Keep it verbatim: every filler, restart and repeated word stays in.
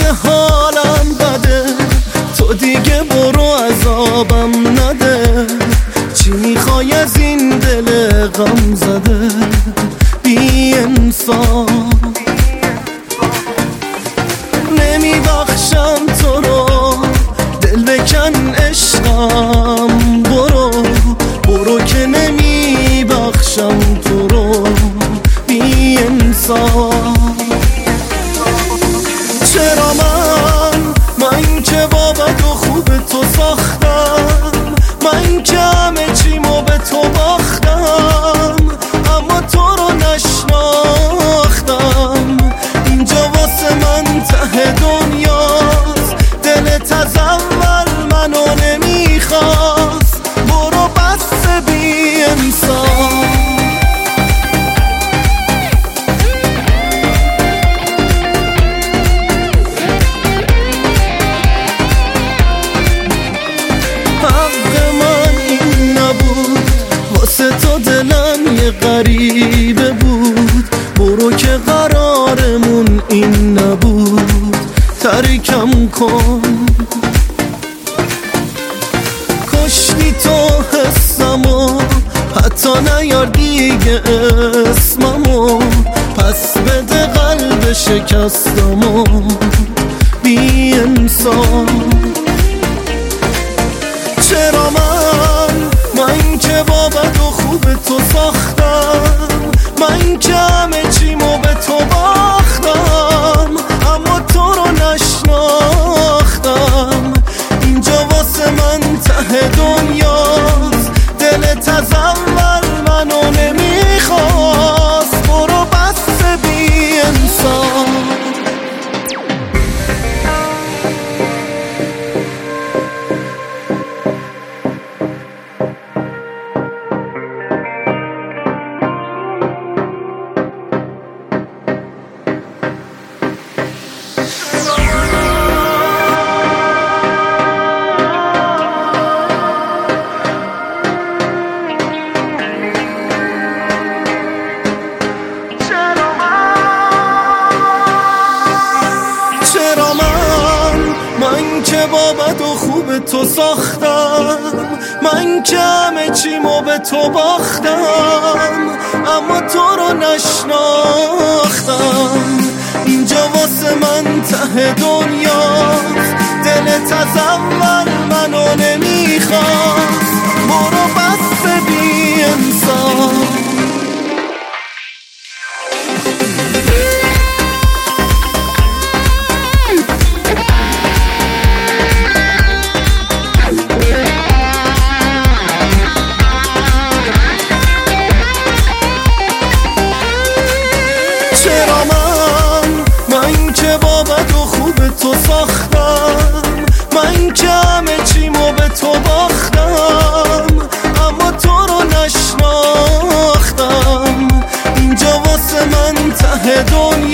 وقت حالم بده، تو دیگه برو عذابم نده. چی میخوای از این دل غم زده بی انصاف؟ نمیبخشم تو رو، دل بکن عشقم، برو برو که نمیبخشم تو رو بی انصاف. چرا من من که با بد و خوب تو ساختم، من که همه چیمو به تو باختم، اما تو رو نشناختم. اینجا واسه من ته دنیاست، دلت از اول منو نمیخواست، برو بس بی انصاف. واسه تو دلم یه غریبه بود، برو که قرارمون این نبود، ترکم کن. کشتی تو حسمو، حتی نیار دیگه اسممو، پس بده قلب شکستمو بی انصاف. چرا من من که با بد و خوب تو ساختم، من که همه چیمو به تو باختم، اما تو رو نشناختم. اینجا واسه من ته دنیاست، دلت از اول منو نمیخواست، برو بس بی انصاف. من که با بد و خوب تو ساختم، من که همه چیمو به تو باختم، اما تو رو نشناختم. اینجا واسه من ته دنیاست، دلت از اول منو نمیخواست، برو بس بی انصاف. چرا من من که با بد و خوب تو ساختم، من که همه چیمو به تو باختم، اما تو رو نشناختم. اینجا واسه من ته دنیا